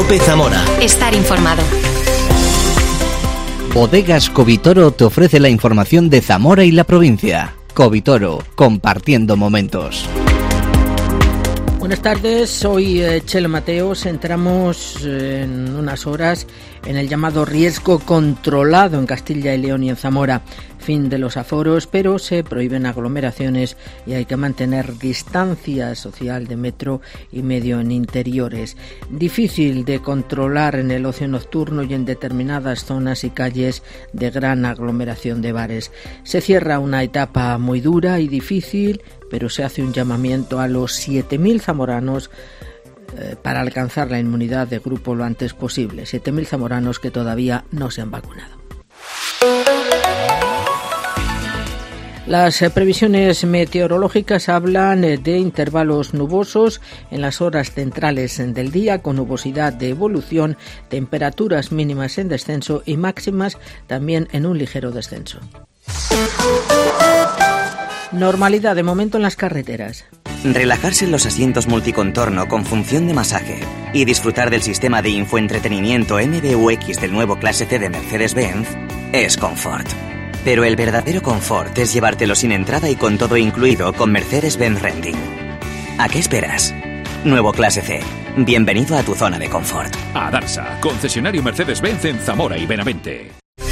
COPE Zamora. Estar informado. Bodegas Covitoro te ofrece la información de Zamora y la provincia. Covitoro, compartiendo momentos. Buenas tardes, soy Chelo Mateos. Entramos en unas horas en el llamado riesgo controlado en Castilla y León y en Zamora. Fin de los aforos, pero se prohíben aglomeraciones y hay que mantener distancia social de metro y medio en interiores. Difícil de controlar en el ocio nocturno y en determinadas zonas y calles de gran aglomeración de bares. Se cierra una etapa muy dura y difícil, pero se hace un llamamiento a los 7.000 zamoranos para alcanzar la inmunidad de grupo lo antes posible. 7.000 zamoranos que todavía no se han vacunado. Las previsiones meteorológicas hablan de intervalos nubosos en las horas centrales del día, con nubosidad de evolución, temperaturas mínimas en descenso y máximas también en un ligero descenso. Normalidad de momento en las carreteras. Relajarse en los asientos multicontorno con función de masaje y disfrutar del sistema de infoentretenimiento MBUX del nuevo Clase C de Mercedes-Benz es confort. Pero el verdadero confort es llevártelo sin entrada y con todo incluido con Mercedes-Benz Renting. ¿A qué esperas? Nuevo Clase C. Bienvenido a tu zona de confort. Adarsa, concesionario Mercedes-Benz en Zamora y Benavente.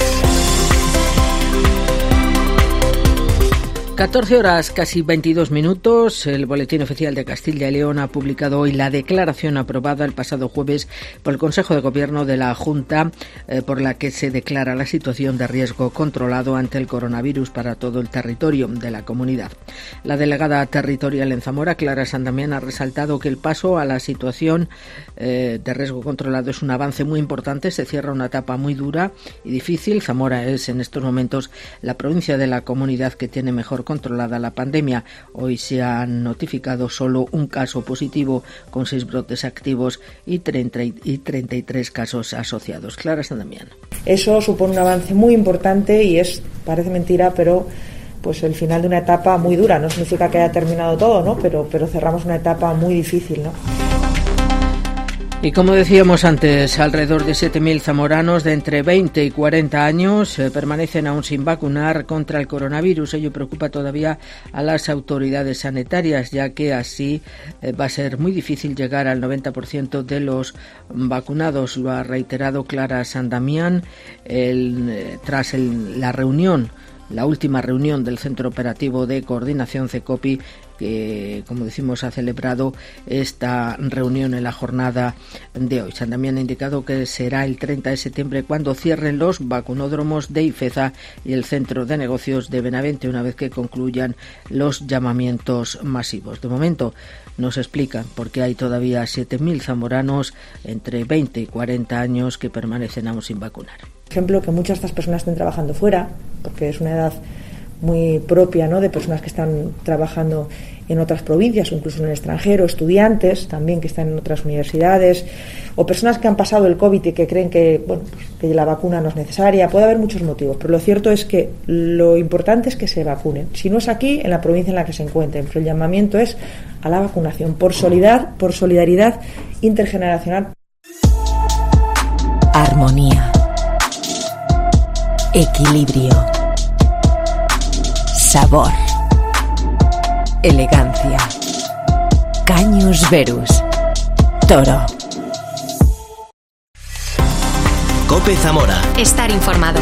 14 horas, casi 22 minutos. El Boletín Oficial de Castilla y León ha publicado hoy la declaración aprobada el pasado jueves por el Consejo de Gobierno de la Junta, por la que se declara la situación de riesgo controlado ante el coronavirus para todo el territorio de la comunidad. La delegada territorial en Zamora, Clara San Damián, ha resaltado que el paso a la situación de riesgo controlado es un avance muy importante. Se cierra una etapa muy dura y difícil. Zamora es en estos momentos la provincia de la comunidad que tiene mejor controlada la pandemia. Hoy se han notificado solo un caso positivo con 6 brotes activos y 33 casos asociados. Clara San Damián. Eso supone un avance muy importante y parece mentira, pero pues el final de una etapa muy dura. No significa que haya terminado todo, ¿no? Pero cerramos una etapa muy difícil, ¿no? Y como decíamos antes, alrededor de 7.000 zamoranos de entre 20 y 40 años permanecen aún sin vacunar contra el coronavirus. Ello preocupa todavía a las autoridades sanitarias, ya que así va a ser muy difícil llegar al 90% de los vacunados. Lo ha reiterado Clara San Damián tras la última reunión del Centro Operativo de Coordinación CECOPI, que, como decimos, ha celebrado esta reunión en la jornada de hoy. San Damián ha indicado que será el 30 de septiembre cuando cierren los vacunódromos de Ifeza y el Centro de Negocios de Benavente, una vez que concluyan los llamamientos masivos. De momento nos explican por qué hay todavía 7.000 zamoranos entre 20 y 40 años que permanecen aún sin vacunar. Por ejemplo, que muchas de estas personas estén trabajando fuera, porque es una edad muy propia, ¿no?, de personas que están trabajando en otras provincias o incluso en el extranjero, estudiantes también que están en otras universidades, o personas que han pasado el COVID y que creen que la vacuna no es necesaria. Puede haber muchos motivos, pero lo cierto es que lo importante es que se vacunen. Si no es aquí, en la provincia en la que se encuentren, pero el llamamiento es a la vacunación por solidaridad intergeneracional. Armonía. Equilibrio. Sabor. Elegancia. Caños Verus. Toro. COPE Zamora. Estar informado.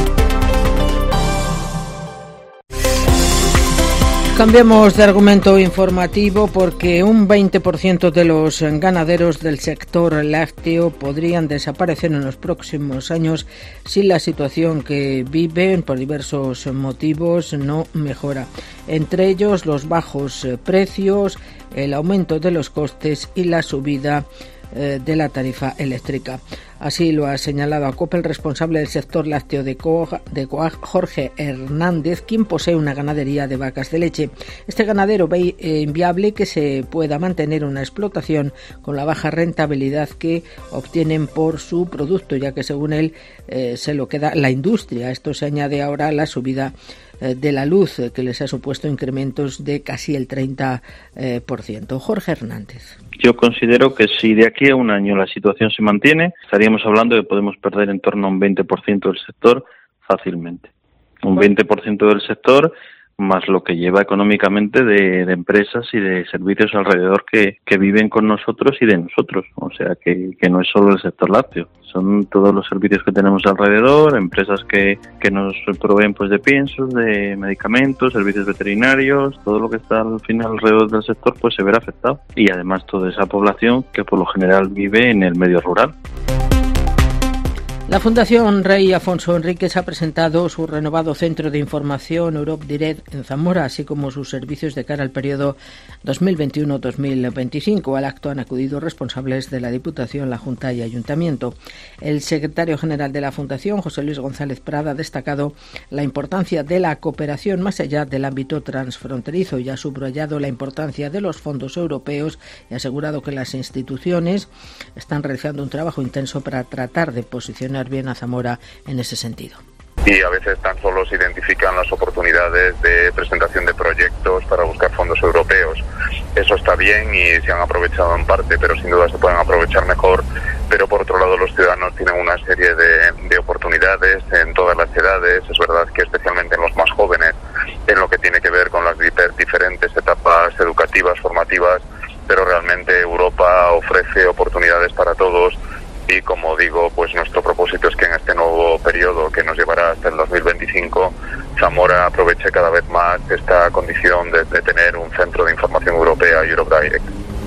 Cambiamos de argumento informativo porque un 20% de los ganaderos del sector lácteo podrían desaparecer en los próximos años si la situación que viven por diversos motivos no mejora. Entre ellos los bajos precios, el aumento de los costes y la subida de la tarifa eléctrica. Así lo ha señalado a COPE el responsable del sector lácteo de Coag, Jorge Hernández, quien posee una ganadería de vacas de leche. Este ganadero ve inviable que se pueda mantener una explotación con la baja rentabilidad que obtienen por su producto, ya que según él se lo queda la industria. Esto se añade ahora a la subida de la luz, que les ha supuesto incrementos de casi el 30%. Jorge Hernández. Yo considero que si de aquí a un año la situación se mantiene, estaríamos hablando de que podemos perder en torno a un 20% del sector fácilmente. Un 20% del sector más lo que lleva económicamente de empresas y de servicios alrededor que viven con nosotros y de nosotros. O sea que no es solo el sector lácteo, son todos los servicios que tenemos alrededor, empresas que nos proveen pues de piensos, de medicamentos, servicios veterinarios, todo lo que está al final alrededor del sector pues se verá afectado. Y además toda esa población que por lo general vive en el medio rural. La Fundación Rey Afonso Enríquez ha presentado su renovado Centro de Información Europe Direct en Zamora, así como sus servicios de cara al periodo 2021-2025. Al acto han acudido responsables de la Diputación, la Junta y Ayuntamiento. El secretario general de la Fundación, José Luis González Prada, ha destacado la importancia de la cooperación más allá del ámbito transfronterizo y ha subrayado la importancia de los fondos europeos y ha asegurado que las instituciones están realizando un trabajo intenso para tratar de posicionar bien a Zamora en ese sentido. Y a veces tan solo se identifican las oportunidades de presentación de proyectos para buscar fondos europeos. Eso está bien y se han aprovechado en parte, pero sin duda se pueden aprovechar mejor. Pero por otro lado los ciudadanos tienen una serie de oportunidades en todas las edades. Es verdad que especialmente en los más jóvenes, en lo que tiene que ver con las diferentes etapas educativas, formativas, pero realmente Europa ofrece oportunidades para todos. Y como digo, pues nuestro propósito es que en este nuevo periodo que nos llevará hasta el 2025, Zamora aproveche cada vez más esta condición de tener un centro de información europea, Europe Direct.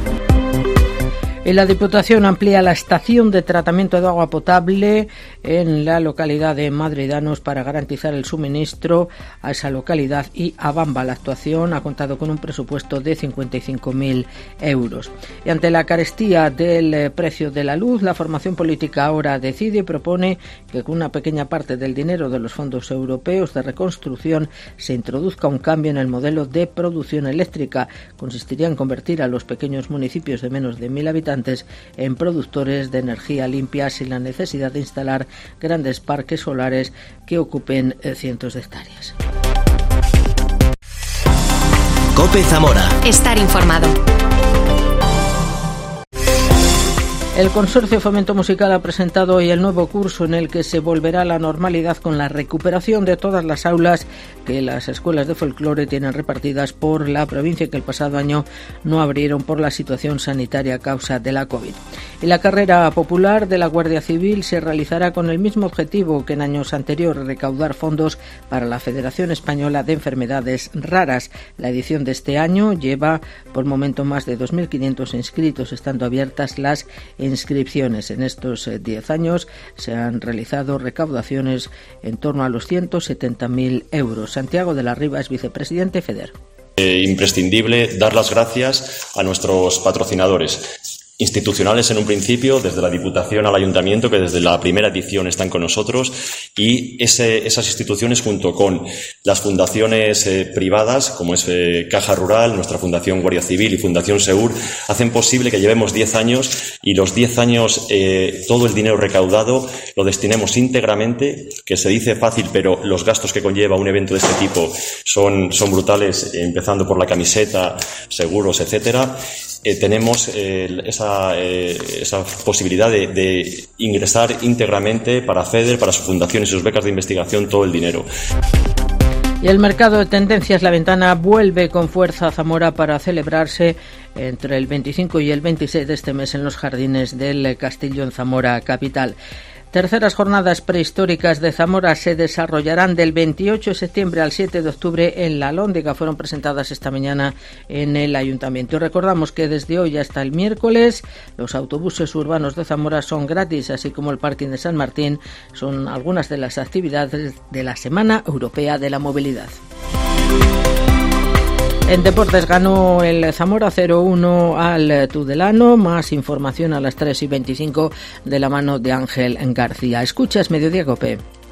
Y la Diputación amplía la estación de tratamiento de agua potable en la localidad de Madridanos para garantizar el suministro a esa localidad y a Bamba. La actuación ha contado con un presupuesto de 55.000 euros. Y ante la carestía del precio de la luz, la formación política ahora decide y propone que con una pequeña parte del dinero de los fondos europeos de reconstrucción se introduzca un cambio en el modelo de producción eléctrica. Consistiría en convertir a los pequeños municipios de menos de 1.000 habitantes en productores de energía limpia sin la necesidad de instalar grandes parques solares que ocupen cientos de hectáreas. COPE Zamora. Estar informado. El Consorcio Fomento Musical ha presentado hoy el nuevo curso en el que se volverá a la normalidad con la recuperación de todas las aulas que las escuelas de folclore tienen repartidas por la provincia que el pasado año no abrieron por la situación sanitaria a causa de la COVID. Y la carrera popular de la Guardia Civil se realizará con el mismo objetivo que en años anteriores, recaudar fondos para la Federación Española de Enfermedades Raras. La edición de este año lleva por momento más de 2.500 inscritos, estando abiertas las inscripciones. En estos 10 años se han realizado recaudaciones en torno a los 170.000 euros. Santiago de la Riva es vicepresidente FEDER. Imprescindible dar las gracias a nuestros patrocinadores institucionales en un principio, desde la Diputación al Ayuntamiento, que desde la primera edición están con nosotros, y esas instituciones junto con las fundaciones privadas, como es Caja Rural, nuestra Fundación Guardia Civil y Fundación Seur, hacen posible que llevemos 10 años y los 10 años todo el dinero recaudado lo destinemos íntegramente, que se dice fácil, pero los gastos que conlleva un evento de este tipo son brutales, empezando por la camiseta, seguros, etcétera. Tenemos esa posibilidad de ingresar íntegramente para FEDER, para su fundación y sus becas de investigación, todo el dinero. Y el mercado de tendencias La Ventana vuelve con fuerza a Zamora para celebrarse entre el 25 y el 26 de este mes en los jardines del Castillo en Zamora capital. Terceras jornadas prehistóricas de Zamora se desarrollarán del 28 de septiembre al 7 de octubre en La Lóndiga. Fueron presentadas esta mañana en el Ayuntamiento. Recordamos que desde hoy hasta el miércoles los autobuses urbanos de Zamora son gratis, así como el parking de San Martín. Son algunas de las actividades de la Semana Europea de la Movilidad. En deportes ganó el Zamora 0-1 al Tudelano. Más información a las 3:25 de la mano de Ángel García. Escuchas Mediodía COPE.